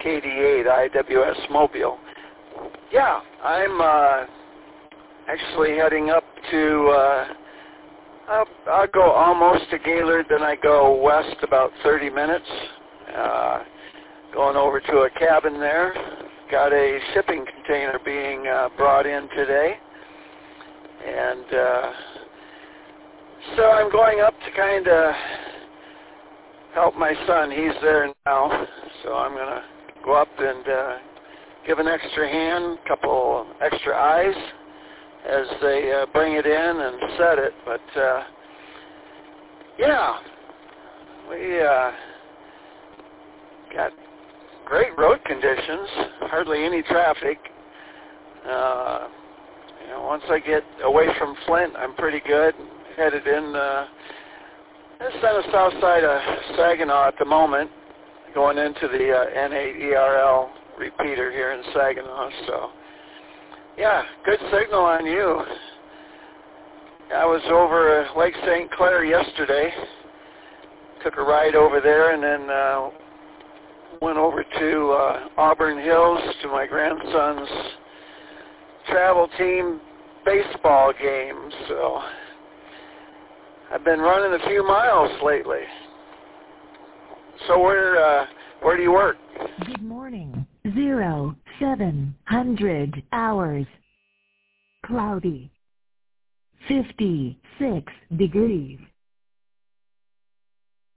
KD8 IWS Mobile. Yeah, I'm actually heading up to, I'll go almost to Gaylord, then I go west about 30 minutes, going over to a cabin there. Got a shipping container being brought in today, and so I'm going up to kind of help my son. He's there now, so I'm going to go up and give an extra hand, couple extra eyes as they bring it in and set it. But yeah, we got great road conditions, hardly any traffic. Once I get away from Flint, I'm pretty good. Headed in, it's on the south side of Saginaw at the moment, going into the N8ERL repeater here in Saginaw. So, yeah, good signal on you. I was over Lake St. Clair yesterday. Took a ride over there and then went over to Auburn Hills to my grandson's travel team baseball game. So I've been running a few miles lately. So where do you work? Good morning. 0700 hours. Cloudy. 56 degrees.